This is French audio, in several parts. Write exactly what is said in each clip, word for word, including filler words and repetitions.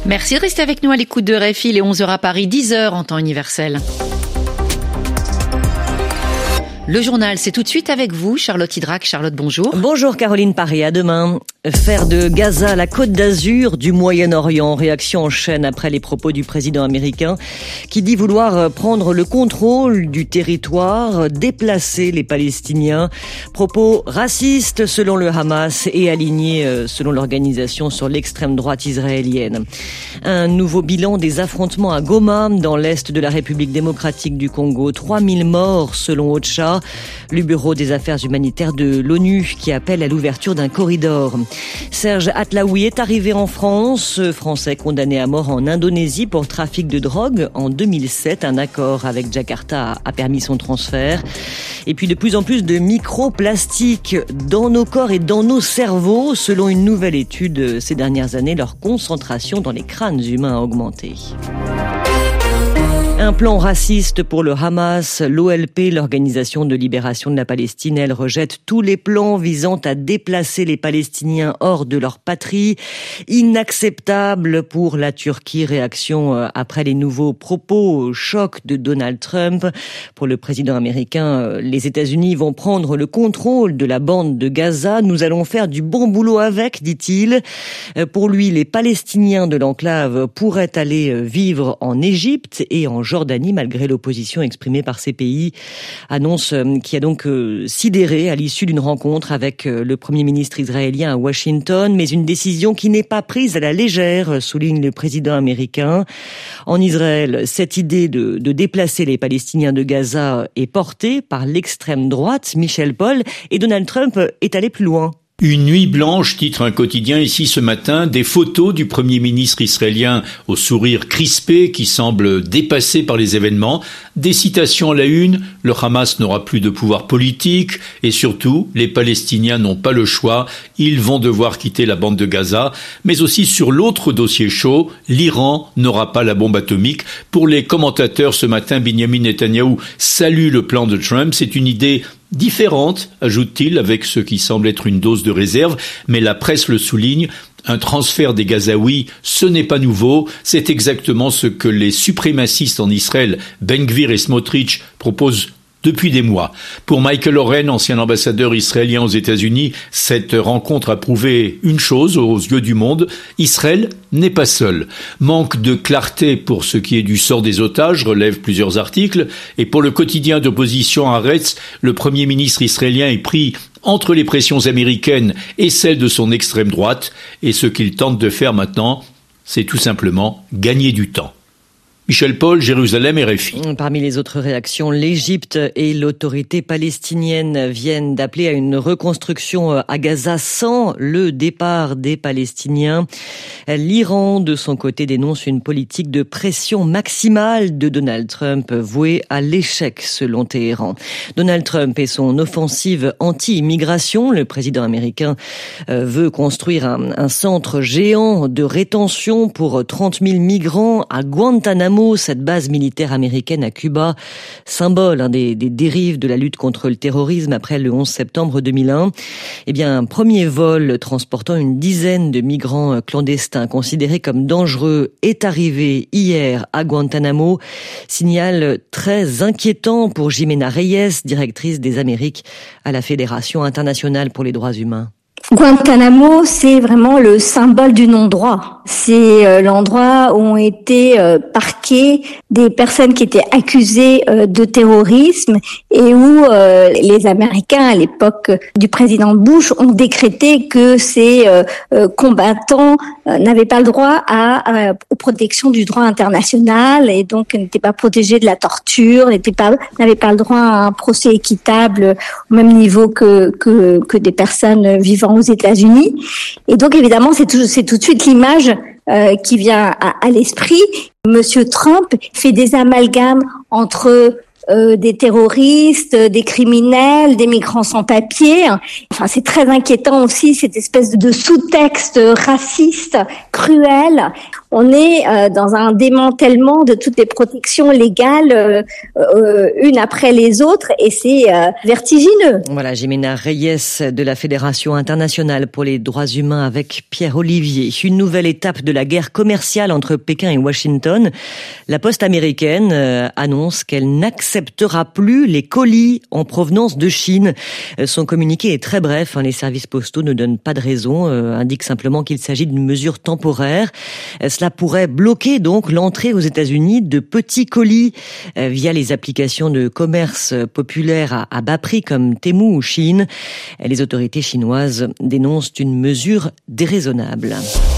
Merci de rester avec nous à l'écoute de R F I, les onze heures à Paris, dix heures en temps universel. Le journal, c'est tout de suite avec vous, Charlotte Hydrac. Charlotte, bonjour. Bonjour Caroline Paré, à demain. Faire de Gaza la Côte d'Azur du Moyen-Orient. Réaction en chaîne après les propos du président américain qui dit vouloir prendre le contrôle du territoire, déplacer les Palestiniens. Propos racistes selon le Hamas et alignés selon l'organisation sur l'extrême droite israélienne. Un nouveau bilan des affrontements à Goma, dans l'est de la République démocratique du Congo. trois mille morts selon OCHA, le bureau des affaires humanitaires de l'ONU qui appelle à l'ouverture d'un corridor. Serge Atlaoui est arrivé en France, Français condamné à mort en Indonésie pour trafic de drogue en deux mille sept. Un accord avec Jakarta a permis son transfert. Et puis de plus en plus de microplastiques dans nos corps et dans nos cerveaux. Selon une nouvelle étude ces dernières années, leur concentration dans les crânes humains a augmenté. Un plan raciste pour le Hamas. L'O L P, l'Organisation de libération de la Palestine, elle rejette tous les plans visant à déplacer les Palestiniens hors de leur patrie. Inacceptable pour la Turquie. Réaction après les nouveaux propos choc de Donald Trump. Pour le président américain, les États-Unis vont prendre le contrôle de la bande de Gaza. Nous allons faire du bon boulot avec, dit-il. Pour lui, les Palestiniens de l'enclave pourraient aller vivre en Égypte et en Jordanie, malgré l'opposition exprimée par ces pays. Annonce qui a donc sidéré à l'issue d'une rencontre avec le Premier ministre israélien à Washington, mais une décision qui n'est pas prise à la légère, souligne le président américain. En Israël, cette idée de, de déplacer les Palestiniens de Gaza est portée par l'extrême droite, Michel Paul, et Donald Trump est allé plus loin. Une nuit blanche, titre un quotidien ici ce matin, des photos du Premier ministre israélien au sourire crispé qui semble dépassé par les événements, des citations à la une, le Hamas n'aura plus de pouvoir politique et surtout, les Palestiniens n'ont pas le choix, ils vont devoir quitter la bande de Gaza, mais aussi sur l'autre dossier chaud, l'Iran n'aura pas la bombe atomique. Pour les commentateurs ce matin, Benjamin Netanyahou salue le plan de Trump, c'est une idée différente, ajoute-t-il, avec ce qui semble être une dose de réserve, mais la presse le souligne, un transfert des Gazaouis, ce n'est pas nouveau, c'est exactement ce que les suprémacistes en Israël, Ben Gvir et Smotrich, proposent depuis des mois. Pour Michael Oren, ancien ambassadeur israélien aux États-Unis, cette rencontre a prouvé une chose aux yeux du monde, Israël n'est pas seul. Manque de clarté pour ce qui est du sort des otages, relèvent plusieurs articles, et pour le quotidien d'opposition Haaretz, le Premier ministre israélien est pris entre les pressions américaines et celles de son extrême droite, et ce qu'il tente de faire maintenant, c'est tout simplement gagner du temps. Michel Paul, Jérusalem, R F I. Parmi les autres réactions, l'Égypte et l'autorité palestinienne viennent d'appeler à une reconstruction à Gaza sans le départ des Palestiniens. L'Iran, de son côté, dénonce une politique de pression maximale de Donald Trump vouée à l'échec, selon Téhéran. Donald Trump et son offensive anti-immigration, le président américain veut construire un, un centre géant de rétention pour trente mille migrants à Guantanamo, cette base militaire américaine à Cuba, symbole hein, des, des dérives de la lutte contre le terrorisme après le onze septembre deux mille un. Eh bien, un premier vol transportant une dizaine de migrants clandestins considérés comme dangereux est arrivé hier à Guantanamo. Signal très inquiétant pour Jimena Reyes, directrice des Amériques à la Fédération internationale pour les droits humains. Guantanamo, c'est vraiment le symbole du non-droit. C'est euh, l'endroit où ont été euh, parquées des personnes qui étaient accusées euh, de terrorisme et où euh, les Américains, à l'époque du président Bush, ont décrété que ces euh, euh, combattants euh, n'avaient pas le droit à, à aux protections du droit international et donc n'étaient pas protégés de la torture, n'étaient pas n'avaient pas le droit à un procès équitable au même niveau que que, que des personnes vivant aux États-Unis. Et donc évidemment, c'est tout, c'est tout de suite l'image euh, qui vient à, à l'esprit. Monsieur Trump fait des amalgames entre euh, des terroristes, des criminels, des migrants sans papier. Enfin, c'est très inquiétant aussi, cette espèce de sous-texte raciste, cruel. on est euh, dans un démantèlement de toutes les protections légales, euh, euh, une après les autres, et c'est euh, vertigineux. Voilà, Jimena Reyes de la Fédération internationale pour les droits humains avec Pierre Olivier. Une nouvelle étape de la guerre commerciale entre Pékin et Washington. La poste américaine euh, annonce qu'elle n'acceptera plus les colis en provenance de Chine. Euh, son communiqué est très bref, hein, les services postaux ne donnent pas de raison, euh, indiquent simplement qu'il s'agit d'une mesure temporaire. Euh, cela pourrait bloquer donc l'entrée aux États-Unis de petits colis euh, via les applications de commerce populaire à, à bas prix comme Temu ou Chine. Les autorités chinoises dénoncent une mesure déraisonnable.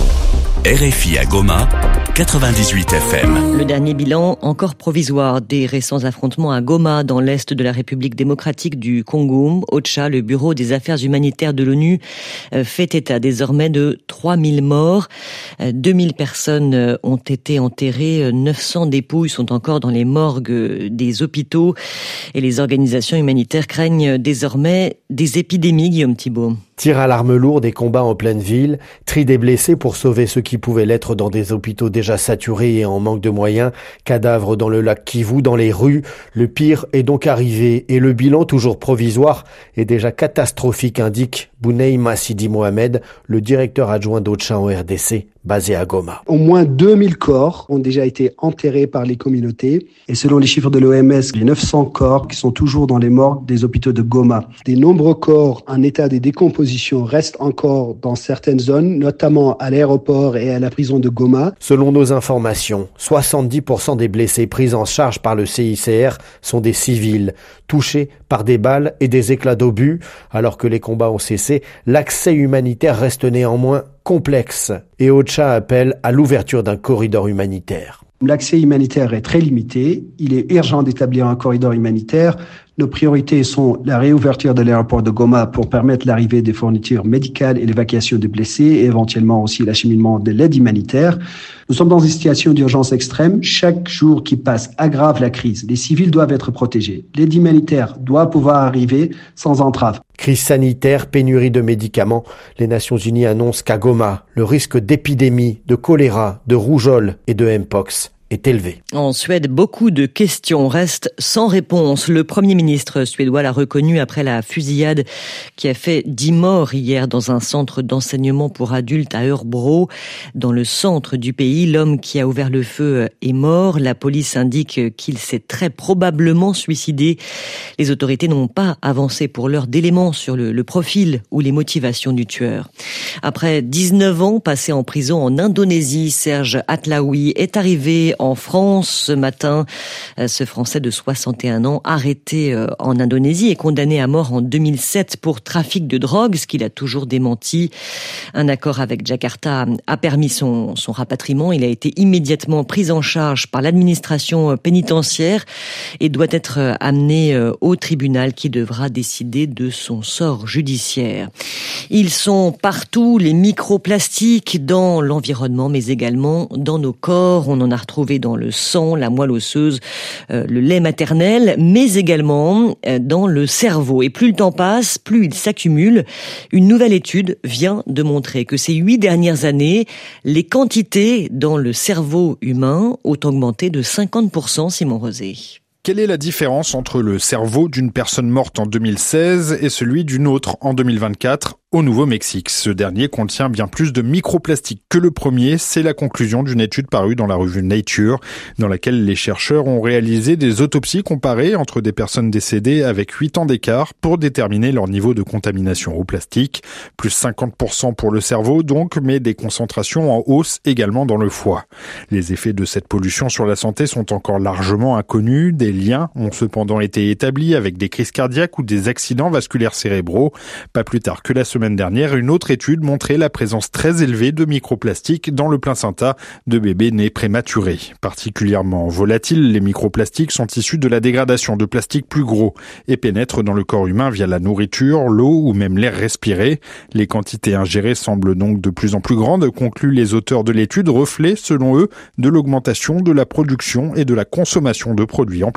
R F I à Goma, quatre-vingt-dix-huit F M. Le dernier bilan, encore provisoire, des récents affrontements à Goma, dans l'est de la République démocratique du Congo. OCHA, le Bureau des affaires humanitaires de l'ONU, fait état désormais de trois mille morts. deux mille personnes ont été enterrées, neuf cents dépouilles sont encore dans les morgues des hôpitaux. Et les organisations humanitaires craignent désormais des épidémies, Guillaume Thibault. Tir à l'arme lourde et combats en pleine ville, tri des blessés pour sauver ceux qui pouvaient l'être dans des hôpitaux déjà saturés et en manque de moyens, cadavres dans le lac Kivu, dans les rues. Le pire est donc arrivé et le bilan, toujours provisoire, est déjà catastrophique, indique Bouneima Sidi Mohamed, le directeur adjoint d'OCHA en R D C, basé à Goma. Au moins deux mille corps ont déjà été enterrés par les communautés et selon les chiffres de l'O M S, il y a neuf cents corps qui sont toujours dans les morgues des hôpitaux de Goma. Des nombreux corps en état de décomposition restent encore dans certaines zones, notamment à l'aéroport et à la prison de Goma. Selon nos informations, soixante-dix pour cent des blessés pris en charge par le C I C R sont des civils, touchés par des balles et des éclats d'obus. Alors que les combats ont cessé, l'accès humanitaire reste néanmoins complexe et OCHA appelle à l'ouverture d'un corridor humanitaire. L'accès humanitaire est très limité. Il est urgent d'établir un corridor humanitaire. Nos priorités sont la réouverture de l'aéroport de Goma pour permettre l'arrivée des fournitures médicales et l'évacuation des blessés et éventuellement aussi l'acheminement de l'aide humanitaire. Nous sommes dans une situation d'urgence extrême. Chaque jour qui passe aggrave la crise. Les civils doivent être protégés. L'aide humanitaire doit pouvoir arriver sans entrave. Crise sanitaire, pénurie de médicaments. Les Nations Unies annoncent qu'à Goma, le risque d'épidémie, de choléra, de rougeole et de Mpox est élevé. En Suède, beaucoup de questions restent sans réponse. Le Premier ministre suédois l'a reconnu après la fusillade qui a fait dix morts hier dans un centre d'enseignement pour adultes à Örebro. Dans le centre du pays, l'homme qui a ouvert le feu est mort. La police indique qu'il s'est très probablement suicidé. Les autorités n'ont pas avancé pour l'heure d'éléments sur le, le profil ou les motivations du tueur. Après dix-neuf ans passés en prison en Indonésie, Serge Atlaoui est arrivé en France ce matin. Ce Français de soixante et un ans, arrêté en Indonésie et condamné à mort en deux mille sept pour trafic de drogue, ce qu'il a toujours démenti. Un accord avec Jakarta a permis son, son rapatriement. Il a été immédiatement pris en charge par l'administration pénitentiaire et doit être amené au tribunal qui devra décider de son sort judiciaire. Ils sont partout, les microplastiques dans l'environnement, mais également dans nos corps. On en a retrouvé dans le sang, la moelle osseuse, euh, le lait maternel, mais également euh, dans le cerveau. Et plus le temps passe, plus il s'accumule. Une nouvelle étude vient de montrer que ces huit dernières années, les quantités dans le cerveau humain ont augmenté de cinquante pour cent, Simon Rosé. Quelle est la différence entre le cerveau d'une personne morte en deux mille seize et celui d'une autre en deux mille vingt-quatre au Nouveau-Mexique? Ce dernier contient bien plus de microplastiques que le premier. C'est la conclusion d'une étude parue dans la revue Nature, dans laquelle les chercheurs ont réalisé des autopsies comparées entre des personnes décédées avec huit ans d'écart pour déterminer leur niveau de contamination au plastique. Plus cinquante pour cent pour le cerveau donc, mais des concentrations en hausse également dans le foie. Les effets de cette pollution sur la santé sont encore largement inconnus. Des liens ont cependant été établis avec des crises cardiaques ou des accidents vasculaires cérébraux. Pas plus tard que la semaine dernière, une autre étude montrait la présence très élevée de microplastiques dans le placenta de bébés nés prématurés. Particulièrement volatiles, les microplastiques sont issus de la dégradation de plastiques plus gros et pénètrent dans le corps humain via la nourriture, l'eau ou même l'air respiré. Les quantités ingérées semblent donc de plus en plus grandes, concluent les auteurs de l'étude, reflet, selon eux, de l'augmentation de la production et de la consommation de produits en plastique.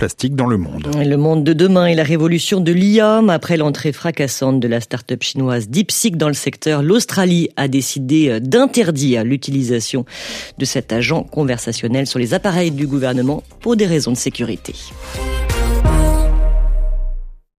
plastique dans le monde. Le monde de demain et la révolution de l'I A. Après l'entrée fracassante de la start-up chinoise DeepSeek dans le secteur, l'Australie a décidé d'interdire l'utilisation de cet agent conversationnel sur les appareils du gouvernement pour des raisons de sécurité.